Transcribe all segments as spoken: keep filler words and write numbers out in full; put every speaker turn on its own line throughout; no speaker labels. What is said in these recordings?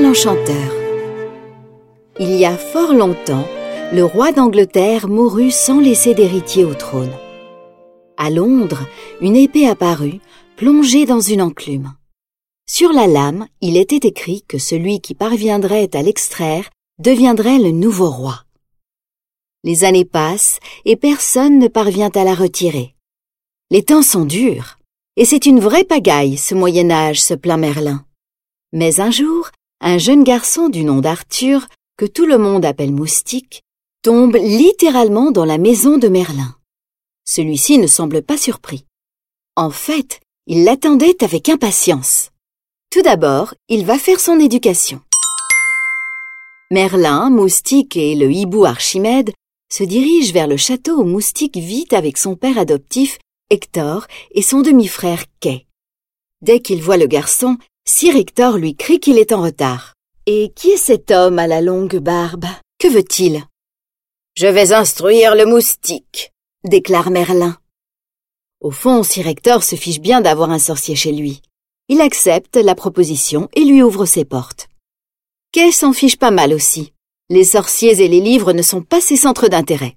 l'Enchanteur. Il y a fort longtemps, le roi d'Angleterre mourut sans laisser d'héritier au trône. À Londres, une épée apparut, plongée dans une enclume. Sur la lame, il était écrit que celui qui parviendrait à l'extraire deviendrait le nouveau roi. Les années passent et personne ne parvient à la retirer. Les temps sont durs, et c'est une vraie pagaille, ce Moyen-Âge, se plaint Merlin. Mais un jour, un jeune garçon du nom d'Arthur, que tout le monde appelle Moustique, tombe littéralement dans la maison de Merlin. Celui-ci ne semble pas surpris. En fait, il l'attendait avec impatience. Tout d'abord, il va faire son éducation. Merlin, Moustique et le hibou Archimède se dirigent vers le château où Moustique vit avec son père adoptif, Hector, et son demi-frère Kay. Dès qu'il voit le garçon, Sir Hector lui crie qu'il est en retard. « Et qui est cet homme à la longue barbe? Que veut-il ?»« Je vais instruire le Moustique, » déclare Merlin. Au fond, Sir Hector se fiche bien d'avoir un sorcier chez lui. Il accepte la proposition et lui ouvre ses portes. Kay s'en fiche pas mal aussi. Les sorciers et les livres ne sont pas ses centres d'intérêt.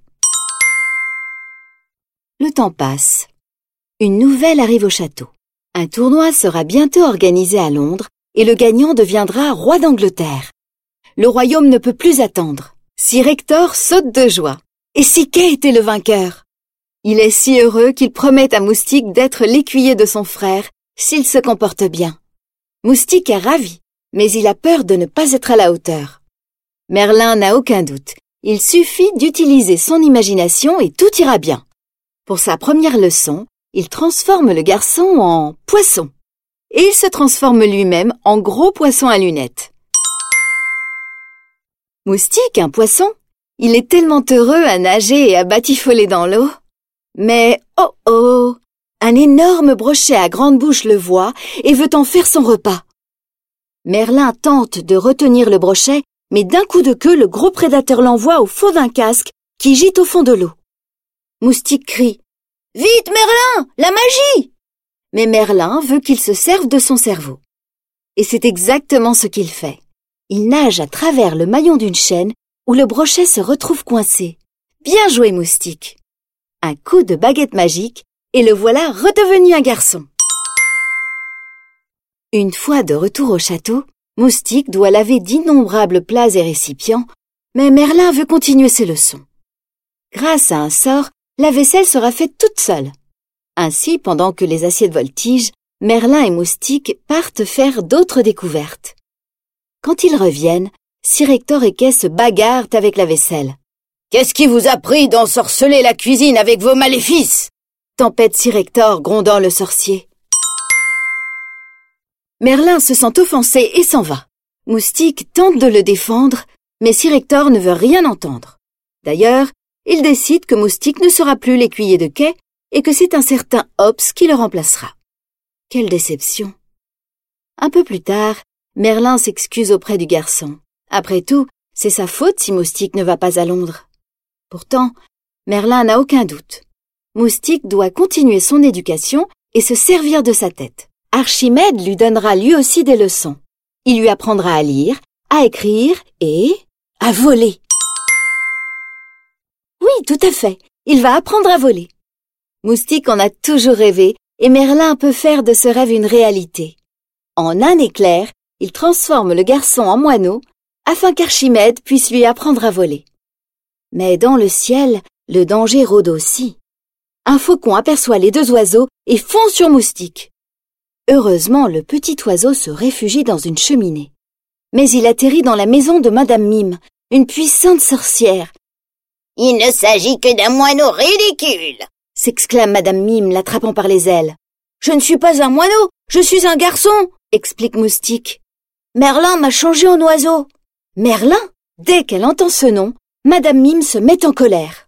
Le temps passe. Une nouvelle arrive au château. Un tournoi sera bientôt organisé à Londres et le gagnant deviendra roi d'Angleterre. Le royaume ne peut plus attendre. Sir Hector saute de joie. Et si Kay était le vainqueur? Il est si heureux qu'il promet à Moustique d'être l'écuyer de son frère s'il se comporte bien. Moustique est ravi, mais il a peur de ne pas être à la hauteur. Merlin n'a aucun doute. Il suffit d'utiliser son imagination et tout ira bien. Pour sa première leçon, il transforme le garçon en poisson. Et il se transforme lui-même en gros poisson à lunettes. Moustique, un poisson? Il est tellement heureux à nager et à batifoler dans l'eau. Mais oh oh! Un énorme brochet à grande bouche le voit et veut en faire son repas. Merlin tente de retenir le brochet, mais d'un coup de queue, le gros prédateur l'envoie au fond d'un casque qui gît au fond de l'eau. Moustique crie « Vite, Merlin, la magie !» Mais Merlin veut qu'il se serve de son cerveau. Et c'est exactement ce qu'il fait. Il nage à travers le maillon d'une chaîne où le brochet se retrouve coincé. Bien joué, Moustique! Un coup de baguette magique et le voilà redevenu un garçon. Une fois de retour au château, Moustique doit laver d'innombrables plats et récipients, mais Merlin veut continuer ses leçons. Grâce à un sort, la vaisselle sera faite toute seule. Ainsi, pendant que les assiettes voltigent, Merlin et Moustique partent faire d'autres découvertes. Quand ils reviennent, Sir Hector et Kay se bagarrent avec la vaisselle. « Qu'est-ce qui vous a pris d'ensorceler la cuisine avec vos maléfices ?» tempête Sir Hector, grondant le sorcier. Merlin se sent offensé et s'en va. Moustique tente de le défendre, mais Sir Hector ne veut rien entendre. D'ailleurs, il décide que Moustique ne sera plus l'écuyer de Kay et que c'est un certain Hobbs qui le remplacera. Quelle déception! Un peu plus tard, Merlin s'excuse auprès du garçon. Après tout, c'est sa faute si Moustique ne va pas à Londres. Pourtant, Merlin n'a aucun doute. Moustique doit continuer son éducation et se servir de sa tête. Archimède lui donnera lui aussi des leçons. Il lui apprendra à lire, à écrire et à voler. Oui, tout à fait. Il va apprendre à voler. Moustique en a toujours rêvé et Merlin peut faire de ce rêve une réalité. En un éclair, il transforme le garçon en moineau afin qu'Archimède puisse lui apprendre à voler. Mais dans le ciel, le danger rôde aussi. Un faucon aperçoit les deux oiseaux et fonce sur Moustique. Heureusement, le petit oiseau se réfugie dans une cheminée. Mais il atterrit dans la maison de Madame Mime, une puissante sorcière. « Il ne s'agit que d'un moineau ridicule !» s'exclame Madame Mime, l'attrapant par les ailes. « Je ne suis pas un moineau, je suis un garçon !» explique Moustique. « Merlin m'a changé en oiseau. » Merlin? Dès qu'elle entend ce nom, Madame Mime se met en colère.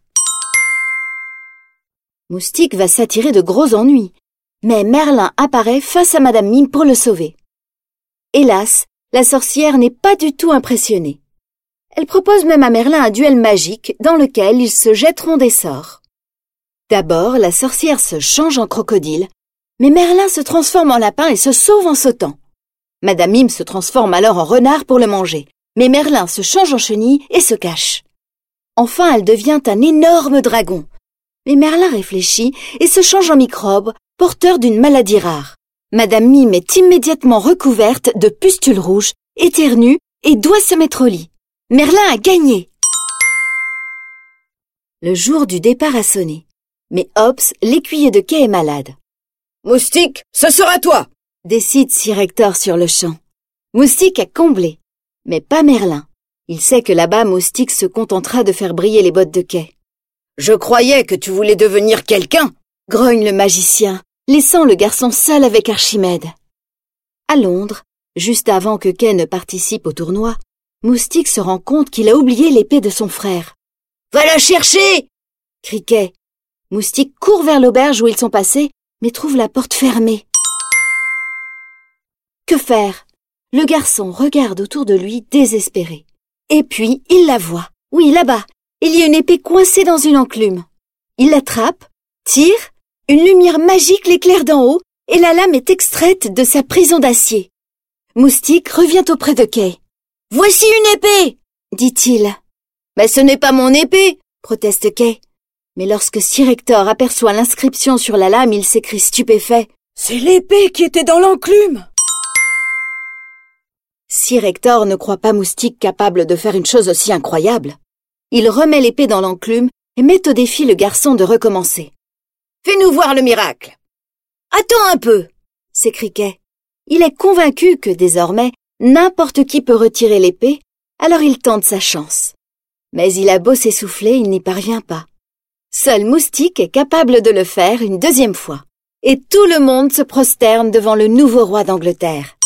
Moustique va s'attirer de gros ennuis, mais Merlin apparaît face à Madame Mime pour le sauver. Hélas, la sorcière n'est pas du tout impressionnée. Elle propose même à Merlin un duel magique dans lequel ils se jetteront des sorts. D'abord, la sorcière se change en crocodile, mais Merlin se transforme en lapin et se sauve en sautant. Madame Mime se transforme alors en renard pour le manger, mais Merlin se change en chenille et se cache. Enfin, elle devient un énorme dragon. Mais Merlin réfléchit et se change en microbe, porteur d'une maladie rare. Madame Mime est immédiatement recouverte de pustules rouges, éternue et doit se mettre au lit. Merlin a gagné. Le jour du départ a sonné. Mais Hobbs, l'écuyer de Kay, est malade.
« Moustique, ce sera toi !»
décide Sir Hector sur le champ. Moustique a comblé, mais pas Merlin. Il sait que là-bas, Moustique se contentera de faire briller les bottes de Kay.
« Je croyais que tu voulais devenir quelqu'un !»
grogne le magicien, laissant le garçon seul avec Archimède. À Londres, juste avant que Kay ne participe au tournoi, Moustique se rend compte qu'il a oublié l'épée de son frère.
« Va la chercher !»
crie Kay. Moustique court vers l'auberge où ils sont passés, mais trouve la porte fermée. Que faire? Le garçon regarde autour de lui désespéré. Et puis, il la voit. Oui, là-bas, il y a une épée coincée dans une enclume. Il l'attrape, tire, une lumière magique l'éclaire d'en haut, et la lame est extraite de sa prison d'acier. Moustique revient auprès de Kay.
« Voici une épée !»
dit-il.
« Mais ce n'est pas mon épée !»
proteste Kay. Mais lorsque Sir Hector aperçoit l'inscription sur la lame, il s'écrie stupéfait.
« C'est l'épée qui était dans l'enclume !»
Sir Hector ne croit pas Moustique capable de faire une chose aussi incroyable. Il remet l'épée dans l'enclume et met au défi le garçon de recommencer.
« Fais-nous voir le miracle !»« Attends un peu !»
s'écrie Kay. Il est convaincu que désormais, n'importe qui peut retirer l'épée, alors il tente sa chance. Mais il a beau s'essouffler, il n'y parvient pas. Seul Moustique est capable de le faire une deuxième fois. Et tout le monde se prosterne devant le nouveau roi d'Angleterre.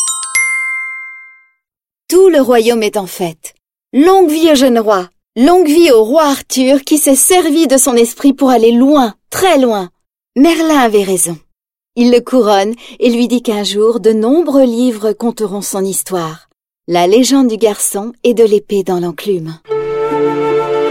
Tout le royaume est en fête. Longue vie au jeune roi, longue vie au roi Arthur qui s'est servi de son esprit pour aller loin, très loin. Merlin avait raison. Il le couronne et lui dit qu'un jour, de nombreux livres conteront son histoire. La légende du garçon et de l'épée dans l'enclume.